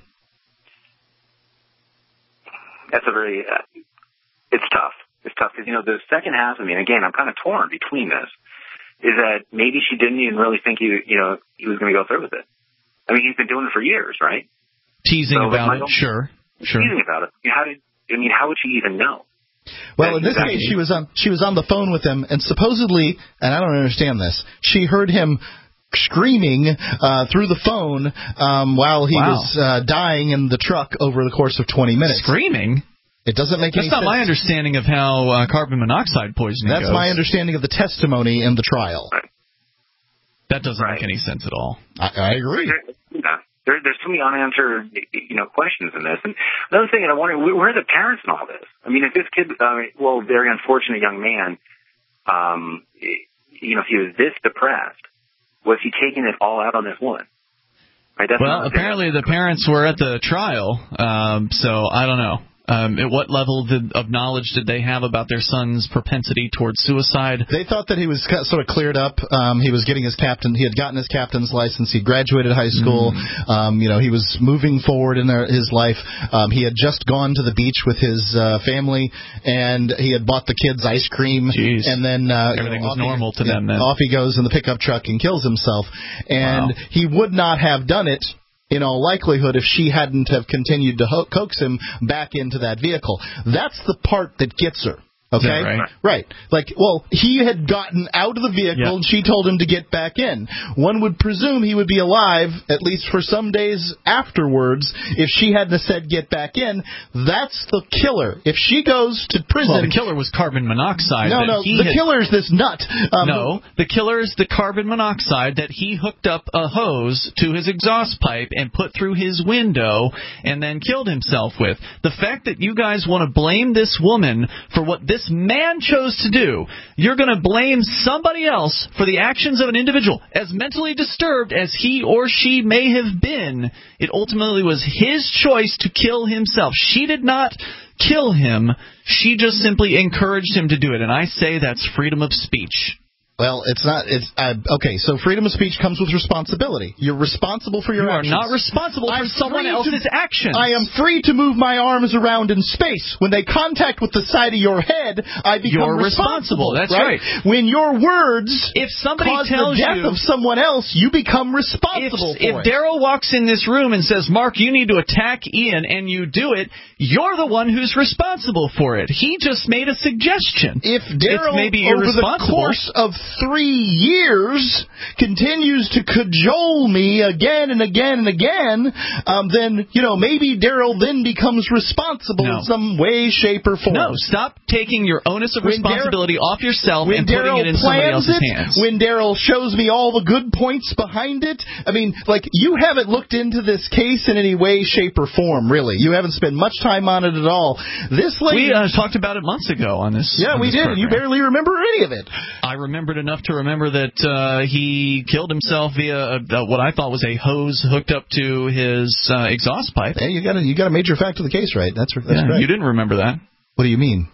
That's a very, uh, it's tough. It's tough because, you know, the second half of me, and again, I'm kind of torn between this, is that maybe she didn't even really think he, you know, he was going to go through with it. I mean, he's been doing it for years, right? Teasing so, about it, sure, sure. Teasing about it. How did, I mean, how would she even know? Well, in this case, she was on she was on the phone with him, and supposedly, and I don't understand this, she heard him screaming uh, through the phone um, while he wow. was uh, dying in the truck over the course of twenty minutes. Screaming? It doesn't make That's any sense. That's not my understanding of how uh, carbon monoxide poisoning That's goes. my understanding of the testimony in the trial. That doesn't right. make any sense at all. I, I agree. Yeah. There, there's so many unanswered, you know, questions in this. And another thing, and I wonder, where are the parents in all this? I mean, if this kid, uh, well, very unfortunate young man, um, you know, if he was this depressed, was he taking it all out on this woman? Right, that's well, apparently the parents were at the trial, um, so I don't know. Um, at what level did, of knowledge did they have about their son's propensity towards suicide? They thought that he was sort of cleared up. Um, he was getting his captain. He had gotten his captain's license. He graduated high school. Mm. Um, you know, he was moving forward in their, his life. Um, he had just gone to the beach with his uh, family, and he had bought the kids ice cream. Jeez. And then uh, everything you know, was normal he, to them. Then off he goes in the pickup truck and kills himself. And wow. he would not have done it, in all likelihood, if she hadn't have continued to ho- coax him back into that vehicle. That's the part that gets her. Okay? Right? Right. Like, well, he had gotten out of the vehicle, Yep. and she told him to get back in. One would presume he would be alive, at least for some days afterwards, if she hadn't said get back in. That's the killer. If she goes to prison... Well, the killer was carbon monoxide. No, that no, he the had, killer's this nut. Um, no, the killer is the carbon monoxide that he hooked up a hose to his exhaust pipe and put through his window and then killed himself with. The fact that you guys want to blame this woman for what this man chose to do, you're going to blame somebody else for the actions of an individual. As mentally disturbed as he or she may have been, it ultimately was his choice to kill himself. She did not kill him. She just simply encouraged him to do it. And I say that's freedom of speech. Well, it's not. It's uh, okay. So freedom of speech comes with responsibility. You're responsible for your you actions. You are not responsible for I'm someone else's to, actions. I am free to move my arms around in space. When they contact with the side of your head, I become You're responsible. responsible. That's right? right. When your words if somebody cause tells the death you, of someone else, you become responsible if, for if it. If Daryl walks in this room and says, "Mark, you need to attack Ian," and you do it, you're the one who's responsible for it. He just made a suggestion. If Daryl, over the course of three years, continues to cajole me again and again and again, um, then, you know, maybe Daryl then becomes responsible no. in some way, shape, or form. No, stop taking your onus of when responsibility Dar- off yourself when and putting Daryl it in somebody else's it, hands. When Daryl shows me all the good points behind it, I mean, like, you haven't looked into this case in any way, shape, or form, really. You haven't spent much time on it at all. This lady... We uh, talked about it months ago on this Yeah, on we this did, program. and you barely remember any of it. I remembered enough to remember that uh, he killed himself via uh, what I thought was a hose hooked up to his uh, exhaust pipe. Hey, you got a, you got a major fact of the case right. That's, that's yeah, right. You didn't remember that. What do you mean?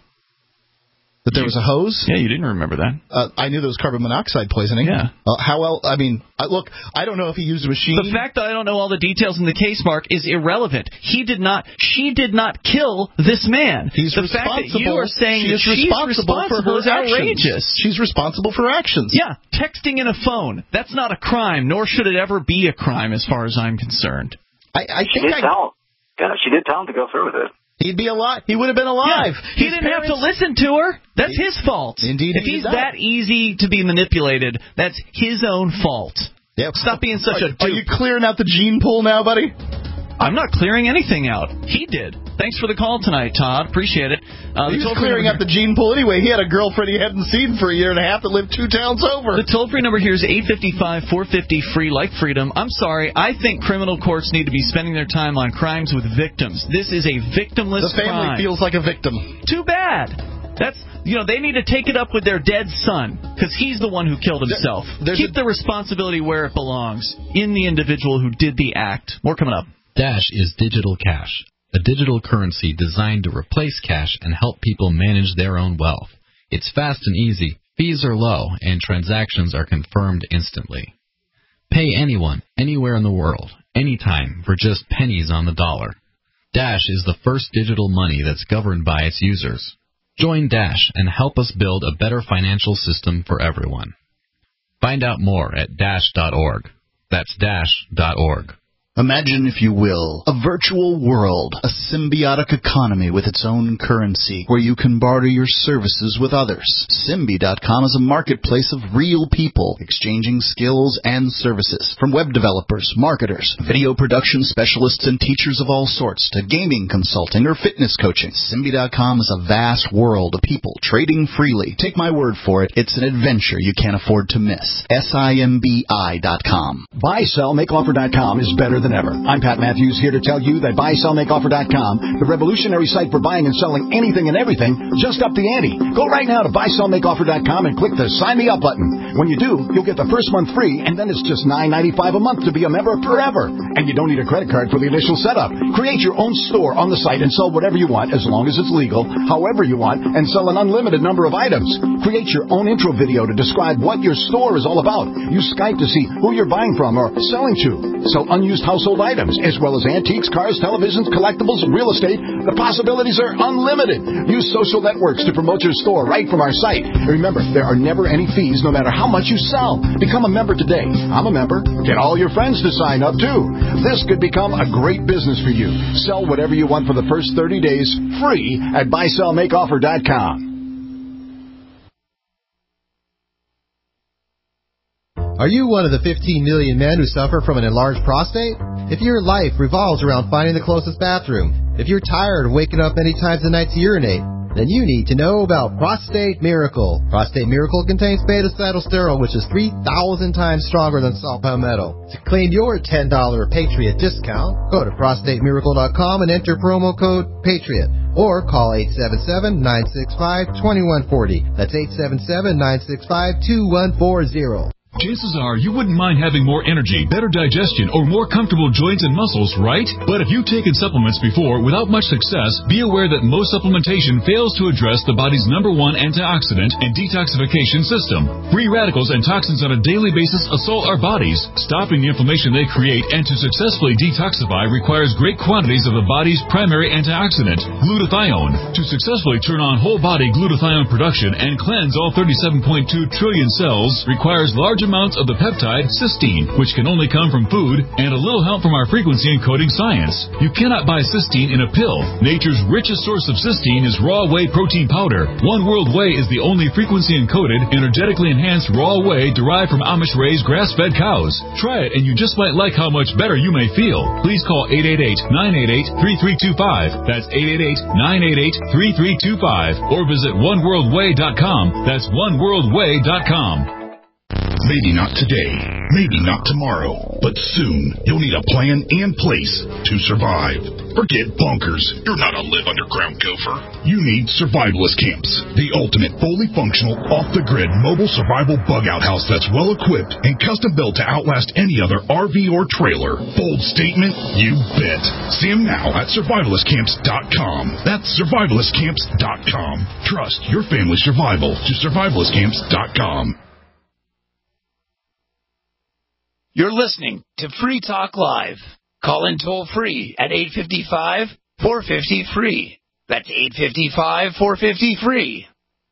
That there was a hose? Yeah, you didn't remember that. Uh, I knew there was carbon monoxide poisoning. Yeah. Uh, how else? I mean, I, look, I don't know if he used a machine. The fact that I don't know all the details in the case, Mark, is irrelevant. He did not. She did not kill this man. He's the responsible. fact that you are saying she that is she's responsible, responsible for her is outrageous. Actions. She's responsible for actions. Yeah, texting in a phone. That's not a crime, nor should it ever be a crime, as far as I'm concerned. I, I she think did I, tell him. Yeah, she did tell him to go through with it. He'd be alive. He would have been alive. Yeah, he his didn't parents, have to listen to her. That's his fault. Indeed, if he he's did that easy to be manipulated, that's his own fault. Yep. Stop being such are, a dupe. Are you clearing out the gene pool now, buddy? I'm not clearing anything out. He did. Thanks for the call tonight, Todd. Appreciate it. Uh, he was clearing out the gene pool anyway. He had a girlfriend he hadn't seen for a year and a half that lived two towns over. The toll-free number here is eight five five, four five zero, free like freedom. I'm sorry. I think criminal courts need to be spending their time on crimes with victims. This is a victimless crime. The family crime. feels like a victim. Too bad. That's, you know, they need to take it up with their dead son, because he's the one who killed himself. There, Keep a, the responsibility where it belongs, in the individual who did the act. More coming up. Dash is digital cash, a digital currency designed to replace cash and help people manage their own wealth. It's fast and easy, fees are low, and transactions are confirmed instantly. Pay anyone, anywhere in the world, anytime, for just pennies on the dollar. Dash is the first digital money that's governed by its users. Join Dash and help us build a better financial system for everyone. Find out more at dash dot org. That's dash dot org. Imagine, if you will, a virtual world, a symbiotic economy with its own currency, where you can barter your services with others. Symbi dot com is a marketplace of real people exchanging skills and services, from web developers, marketers, video production specialists, and teachers of all sorts, to gaming consulting or fitness coaching. Symbi dot com is a vast world of people trading freely. Take my word for it, it's an adventure you can't afford to miss. S I M B I dot com. buy sell make offer dot com is better than ever. I'm Pat Matthews, here to tell you that buy sell make offer dot com, the revolutionary site for buying and selling anything and everything, just up the ante. Go right now to buy sell make offer dot com and click the Sign Me Up button. When you do, you'll get the first month free, and then it's just nine ninety-five a month to be a member forever. And you don't need a credit card for the initial setup. Create your own store on the site and sell whatever you want, as long as it's legal, however you want, and sell an unlimited number of items. Create your own intro video to describe what your store is all about. Use Skype to see who you're buying from or selling to. Sell unused household items, as well as antiques, cars, televisions, collectibles, and real estate. The possibilities are unlimited. Use social networks to promote your store right from our site. And remember, there are never any fees, no matter how much you sell. Become a member today. I'm a member. Get all your friends to sign up, too. This could become a great business for you. Sell whatever you want for the first thirty days, free, at buy sell make offer dot com. Are you one of the fifteen million men who suffer from an enlarged prostate? If your life revolves around finding the closest bathroom, if you're tired of waking up many times a night to urinate, then you need to know about Prostate Miracle. Prostate Miracle contains beta-cytosterol, which is three thousand times stronger than salt palmetto. To claim your ten dollars Patriot discount, go to prostate miracle dot com and enter promo code PATRIOT. Or call eight seven seven, nine six five, two one four zero. That's eight seven seven, nine six five, two one four zero. Chances are you wouldn't mind having more energy, better digestion, or more comfortable joints and muscles, right? But if you've taken supplements before without much success, be aware that most supplementation fails to address the body's number one antioxidant and detoxification system. Free radicals and toxins on a daily basis assault our bodies. Stopping the inflammation they create and to successfully detoxify requires great quantities of the body's primary antioxidant, glutathione. To successfully turn on whole body glutathione production and cleanse all thirty-seven point two trillion cells requires large amounts of the peptide cysteine, which can only come from food, and a little help from our frequency encoding science. You cannot buy cysteine in a pill. Nature's richest source of cysteine is raw whey protein powder. One World Whey is the only frequency encoded, energetically enhanced raw whey derived from Amish-raised grass-fed cows. Try it and you just might like how much better you may feel. Please call eight eight eight, nine eight eight, three three two five. That's eight eight eight, nine eight eight, three three two five. Or visit one world way dot com. That's one world way dot com. Maybe not today, maybe not tomorrow, but soon you'll need a plan and place to survive. Forget bunkers. You're not a live underground gopher. You need Survivalist Camps, the ultimate fully functional, off-the-grid mobile survival bug-out house that's well-equipped and custom-built to outlast any other R V or trailer. Bold statement? You bet. See them now at survivalist camps dot com. That's survivalist camps dot com. Trust your family's survival to survivalist camps dot com. You're listening to Free Talk Live. Call in toll free at eight five five, four five zero, free. That's eight five five, four five zero, free.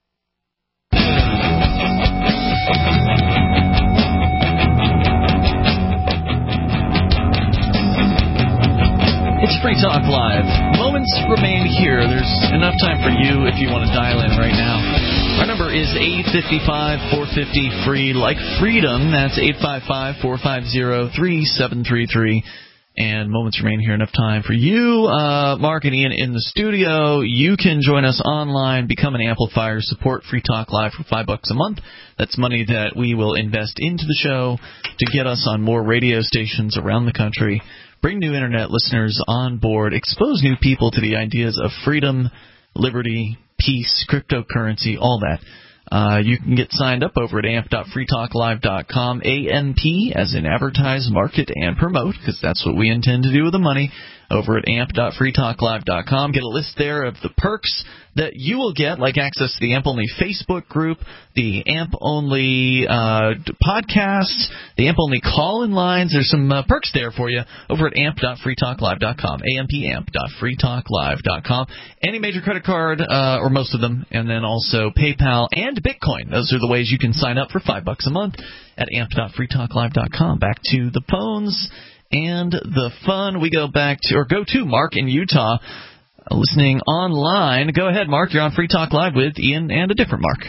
It's Free Talk Live. Moments remain here. There's enough time for you if you want to dial in right now. Our number is eight five five, four five zero, free, like freedom. That's eight five five, four five zero, three seven three three. And moments remain here. Enough time for you, uh, Mark and Ian in the studio. You can join us online, become an amplifier, support Free Talk Live for five bucks a month. That's money that we will invest into the show to get us on more radio stations around the country, bring new internet listeners on board, expose new people to the ideas of freedom, liberty, peace, cryptocurrency, all that. Uh, you can get signed up over at A M P dot free talk live dot com, A M P as in advertise, market, and promote, because that's what we intend to do with the money, over at A M P dot free talk live dot com. Get a list there of the perks that you will get, like access to the A M P-only Facebook group, the A M P-only uh, podcasts, the A M P-only call-in lines. There's some uh, perks there for you over at A M P dot free talk live dot com, A M P A M P dot free talk live dot com. Any major credit card, uh, or most of them, and then also PayPal and Bitcoin. Those are the ways you can sign up for five bucks a month at A M P dot free talk live dot com. Back to the phones and the fun. We go back to, or go to Mark in Utah, uh, listening online. Go ahead, Mark. You're on Free Talk Live with Ian and a different Mark.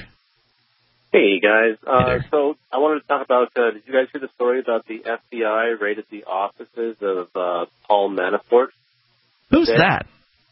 Hey, guys. Uh, so I wanted to talk about, uh, did you guys hear the story about the F B I raided the offices of uh, Paul Manafort? Who's today? that?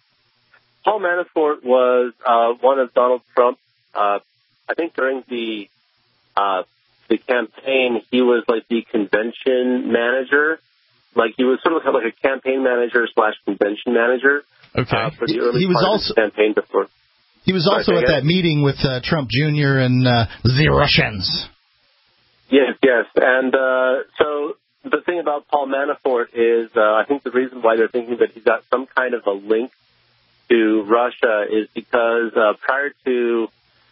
Paul Manafort was uh, one of Donald Trump's, uh, I think during the uh, the campaign, he was like the convention manager. Like he was sort of like a campaign manager slash convention manager. Okay. Uh, for the early he was part also of the campaign before. He was also Sorry, at that meeting with uh, Trump Junior and uh, the Russians. Yes, yes. And uh, so the thing about Paul Manafort is uh, I think the reason why they're thinking that he's got some kind of a link to Russia is because uh, prior to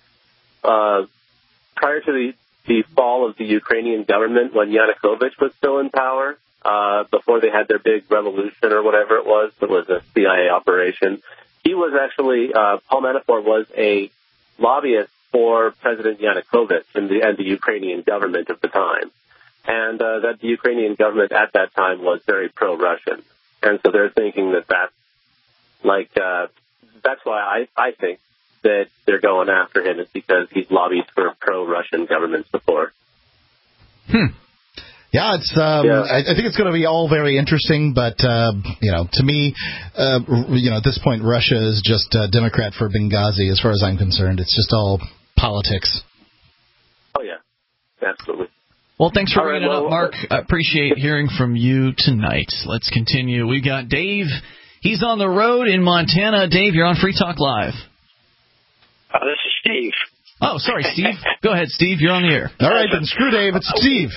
uh, prior to the, the fall of the Ukrainian government, when Yanukovych was still in power, uh, before they had their big revolution or whatever it was, it was a C I A operation. He was actually, uh, Paul Manafort was a lobbyist for President Yanukovych and the, and the Ukrainian government at the time. And uh, that the Ukrainian government at that time was very pro-Russian. And so they're thinking that that's like, uh, that's why I, I think that they're going after him is because he's lobbied for pro-Russian government support. Hmm. Yeah, it's. Um, Yeah. I, I think it's going to be all very interesting, but uh, you know, to me, uh, you know, at this point, Russia is just uh, Democrat for Benghazi, as far as I'm concerned. It's just all politics. Oh yeah, absolutely. Well, thanks for All right, bringing it well, up, Mark. I appreciate hearing from you tonight. Let's continue. We've got Dave. He's on the road in Montana. Dave, you're on Free Talk Live. Uh, this is Steve. Oh, sorry, Steve. Go ahead, Steve. You're on the air. All right, then screw Dave. It's Steve.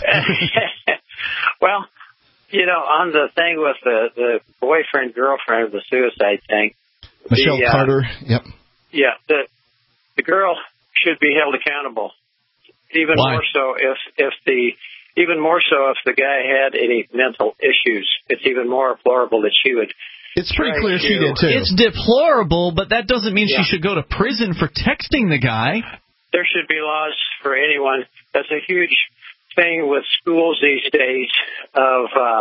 Well, you know, on the thing with the, the boyfriend, girlfriend, the suicide thing. Michelle the, uh, Carter. Yep. Yeah, the the girl should be held accountable. Even Why? more so if if the even more so if the guy had any mental issues. It's even more deplorable that she would. It's pretty try clear to, she did too. It's deplorable, but that doesn't mean Yeah. she should go to prison for texting the guy. There should be laws for anyone. That's a huge thing with schools these days of uh,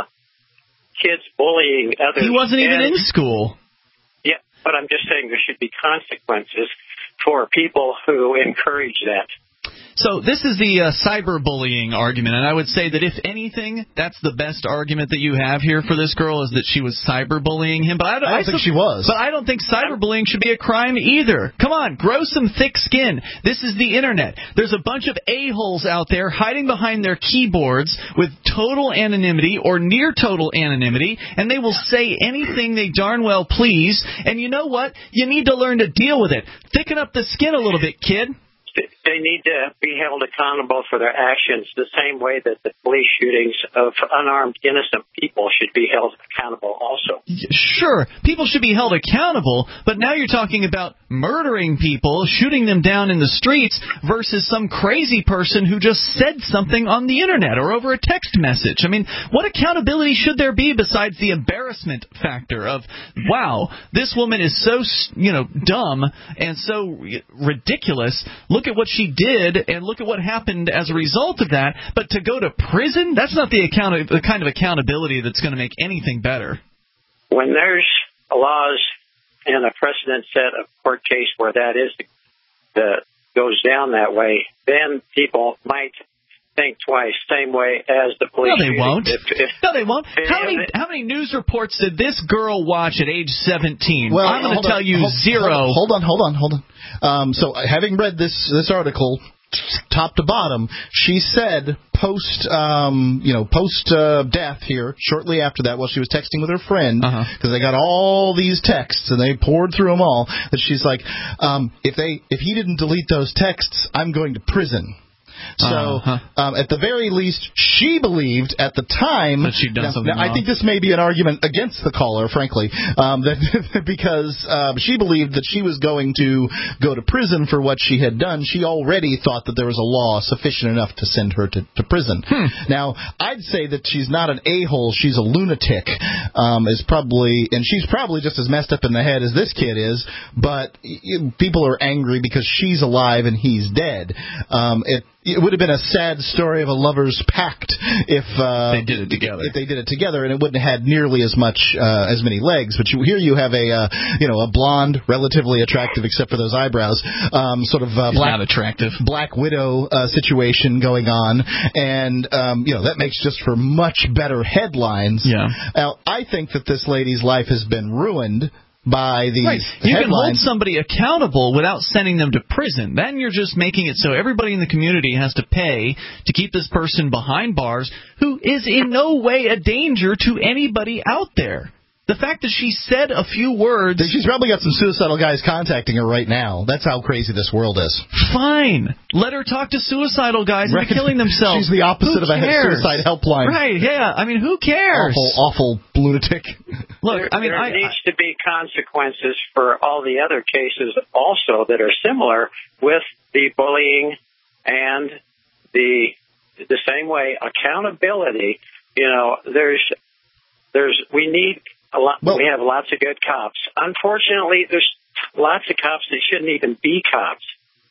kids bullying others. He wasn't even And- in school. Yeah, but I'm just saying there should be consequences for people who encourage that. So this is the uh, cyberbullying argument, and I would say that if anything, that's the best argument that you have here for this girl is that she was cyberbullying him. But I don't, I don't think she was. But I don't think cyberbullying should be a crime either. Come on, grow some thick skin. This is the internet. There's a bunch of a-holes out there hiding behind their keyboards with total anonymity or near total anonymity, and they will say anything they darn well please. And you know what? You need to learn to deal with it. Thicken up the skin a little bit, kid. They need to be held accountable for their actions the same way that the police shootings of unarmed, innocent people should be held accountable also. Sure, people should be held accountable, but now you're talking about murdering people, shooting them down in the streets, versus some crazy person who just said something on the internet or over a text message. I mean, what accountability should there be besides the embarrassment factor of, wow, this woman is so, you know, dumb and so ridiculous. Look at what she did and look at what happened as a result of that. But to go to prison, that's not the account the kind of accountability that's going to make anything better. When there's laws and a precedent set of court case where that is the goes down that way, then people might think twice, same way as the police. No, they shooting. won't. If, if, no, they won't. if- How many how many news reports did this girl watch at age seventeen? Well, I'm going hold to tell on, you hold, zero. Hold on, hold on, hold on. Um, so, having read this this article, top to bottom, she said post, um, you know, post uh, death here, shortly after that, while she was texting with her friend, because Uh-huh. they got all these texts and they poured through them all. That she's like, um, if they if he didn't delete those texts, I'm going to prison. So, Uh-huh. um, at the very least, she believed at the time that she'd done now, something now, I wrong. think this may be an argument against the caller, frankly, um, that, because um, she believed that she was going to go to prison for what she had done. She already thought that there was a law sufficient enough to send her to, to prison. Hmm. Now, I'd say that she's not an a-hole; she's a lunatic. Um, is probably, and she's probably just as messed up in the head as this kid is. But y- people are angry because she's alive and he's dead. Um, it. It would have been a sad story of a lover's pact if uh, They did it together. If they did it together, and it wouldn't have had nearly as much uh, as many legs. But you, here you have a uh, you know a blonde, relatively attractive except for those eyebrows, um, sort of uh, She's black not attractive. Black Widow uh, situation going on, and um, you know that makes just for much better headlines. Yeah. Now I think that this lady's life has been ruined by these Right. You can hold headlines. somebody accountable without sending them to prison. Then you're just making it so everybody in the community has to pay to keep this person behind bars who is in no way a danger to anybody out there. The fact that she said a few words... She's probably got some suicidal guys contacting her right now. That's how crazy this world is. Fine. Let her talk to suicidal guys Right. into killing themselves. She's the opposite Who of a cares? suicide helpline. Right, yeah. I mean, who cares? Awful, awful lunatic. Look, there, I mean, there I, needs to be consequences for all the other cases also that are similar with the bullying and the the same way accountability. You know, there's there's we need a lot. Well, we have lots of good cops. Unfortunately, there's lots of cops that shouldn't even be cops.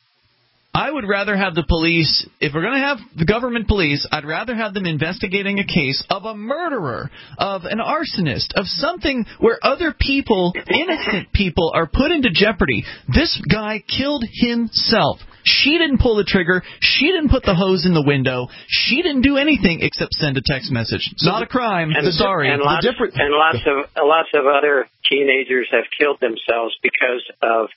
I would rather have the police, if we're going to have the government police, I'd rather have them investigating a case of a murderer, of an arsonist, of something where other people, innocent people, are put into jeopardy. This guy killed himself. She didn't pull the trigger. She didn't put the hose in the window. She didn't do anything except send a text message. It's not a crime. And, Sorry. And lots, and lots of lots of other teenagers have killed themselves because of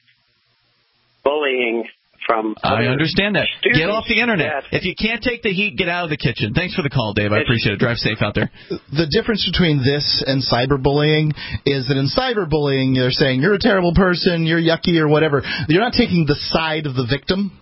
bullying from. I understand that. Students. Get off the internet. Yes. If you can't take the heat, get out of the kitchen. Thanks for the call, Dave. I appreciate it. Drive safe out there. The difference between this and cyberbullying is that in cyberbullying, they're saying you're a terrible person, you're yucky or whatever. You're not taking the side of the victim.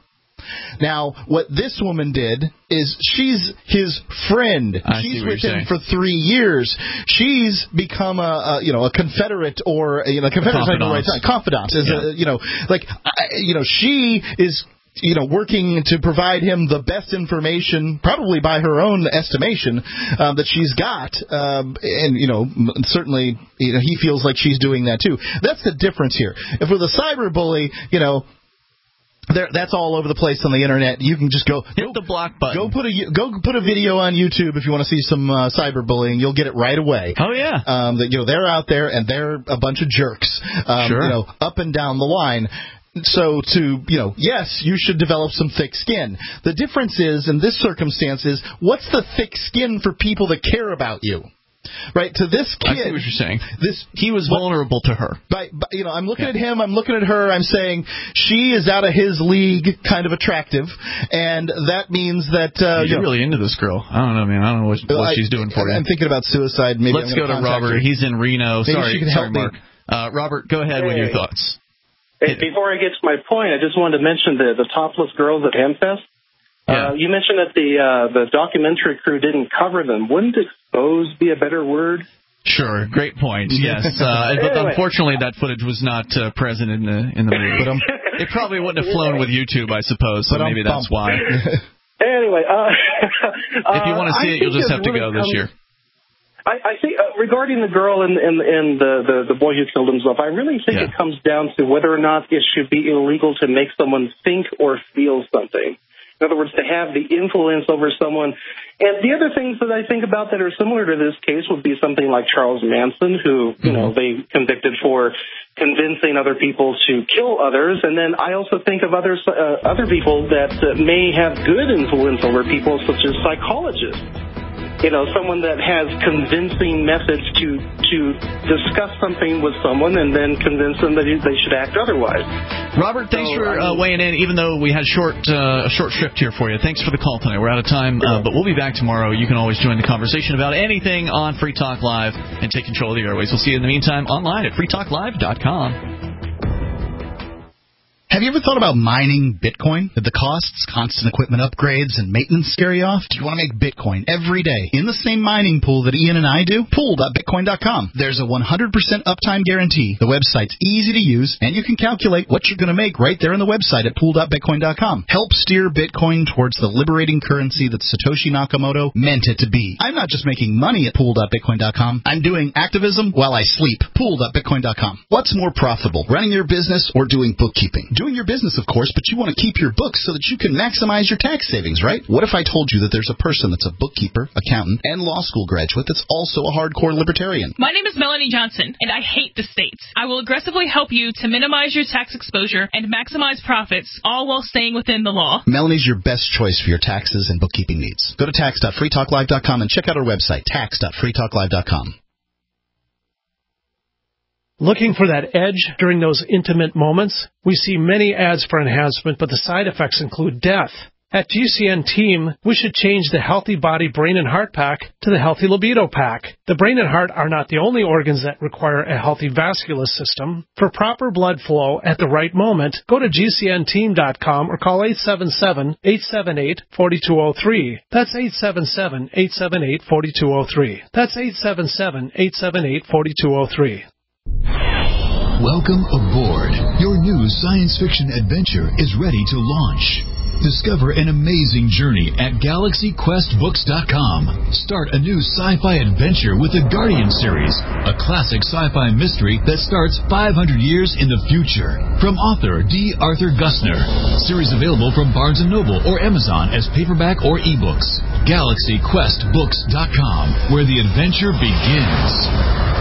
Now, what this woman did is she's his friend. I she's see what with you're him saying. for three years. She's become a, a you know a confederate or you know confederate confidant. right confidant is Yeah. a, you know like I, you know she is. You know, working to provide him the best information, probably by her own estimation, uh, that she's got, um, and you know, certainly, you know, he feels like she's doing that too. That's the difference here. If with a cyberbully, you know. There, that's all over the place on the internet. You can just go hit go, the block button. Go put a go put a video on YouTube if you want to see some uh, cyberbullying. You'll get it right away. Oh yeah. Um, that you know they're out there and they're a bunch of jerks. Um, sure. You know, up and down the line. So to, you know, yes, you should develop some thick skin. The difference is, in this circumstance, is what's the thick skin for people that care about you? Right, to this kid. I see what you're saying. This he was vulnerable to her. By, by, you know, I'm looking yeah. at him. I'm looking at her. I'm saying she is out of his league, kind of attractive, and that means that uh, you're you know, really into this girl. I don't know, man. I don't know what, what I, she's doing for I'm you. I'm thinking about suicide. Maybe let's I'm go to Robert. Her. He's in Reno. Maybe sorry, she can sorry, help Mark. Uh, Robert, go ahead hey. with your thoughts. Hey, before I get to my point, I just wanted to mention the the topless girls at Hempfest. Yeah. Uh, you mentioned that the uh, the documentary crew didn't cover them. Wouldn't expose be a better word? Sure, great point. Yes, uh, but anyway. Unfortunately, that footage was not uh, present in the in the movie. But um, it probably wouldn't have flown with YouTube, I suppose. So maybe that's why. Anyway, uh, if you want to see uh, it, you'll just have to really go this comes, year. I, I think uh, regarding the girl and, and, and the, the the boy who killed himself, I really think yeah. it comes down to whether or not it should be illegal to make someone think or feel something. In other words, to have the influence over someone. And the other things that I think about that are similar to this case would be something like Charles Manson, who, you know, they convicted for convincing other people to kill others. And then I also think of other, uh, other people that uh, may have good influence over people, such as psychologists. You know, someone that has convincing methods to to discuss something with someone and then convince them that they should act otherwise. Robert, thanks so, for uh, weighing in, even though we had short uh, a short shift here for you. Thanks for the call tonight. We're out of time, uh, but we'll be back tomorrow. You can always join the conversation about anything on Free Talk Live and take control of the airways. We'll see you in the meantime online at free talk live dot com. Have you ever thought about mining Bitcoin? Did the costs, constant equipment upgrades, and maintenance scare you off? Do you want to make Bitcoin every day in the same mining pool that Ian and I do? pool dot bitcoin dot com. There's a one hundred percent uptime guarantee. The website's easy to use, and you can calculate what you're going to make right there on the website at pool dot bitcoin dot com. Help steer Bitcoin towards the liberating currency that Satoshi Nakamoto meant it to be. I'm not just making money at pool dot bitcoin dot com. I'm doing activism while I sleep. pool dot bitcoin dot com. What's more profitable, running your business or doing bookkeeping? Doing your business, of course, but you want to keep your books so that you can maximize your tax savings, right? What if I told you that there's a person that's a bookkeeper, accountant, and law school graduate that's also a hardcore libertarian? My name is Melanie Johnson, and I hate the states. I will aggressively help you to minimize your tax exposure and maximize profits, all while staying within the law. Melanie's your best choice for your taxes and bookkeeping needs. Go to tax dot free talk live dot com and check out our website, tax dot free talk live dot com. Looking for that edge during those intimate moments? We see many ads for enhancement, but the side effects include death. At G C N Team, we should change the Healthy Body, Brain, and Heart Pack to the Healthy Libido Pack. The brain and heart are not the only organs that require a healthy vascular system. For proper blood flow at the right moment, go to G C N team dot com or call eight seven seven, eight seven eight, four two zero three. That's eight seven seven, eight seven eight, four two zero three. That's eight seven seven, eight seven eight, four two zero three. Welcome aboard. Your new science fiction adventure is ready to launch. Discover an amazing journey at galaxy quest books dot com. Start a new sci-fi adventure with the Guardian series, a classic sci-fi mystery that starts five hundred years in the future. From author D. Arthur Gussner. Series available from Barnes and Noble or Amazon as paperback or ebooks. galaxy quest books dot com, where the adventure begins.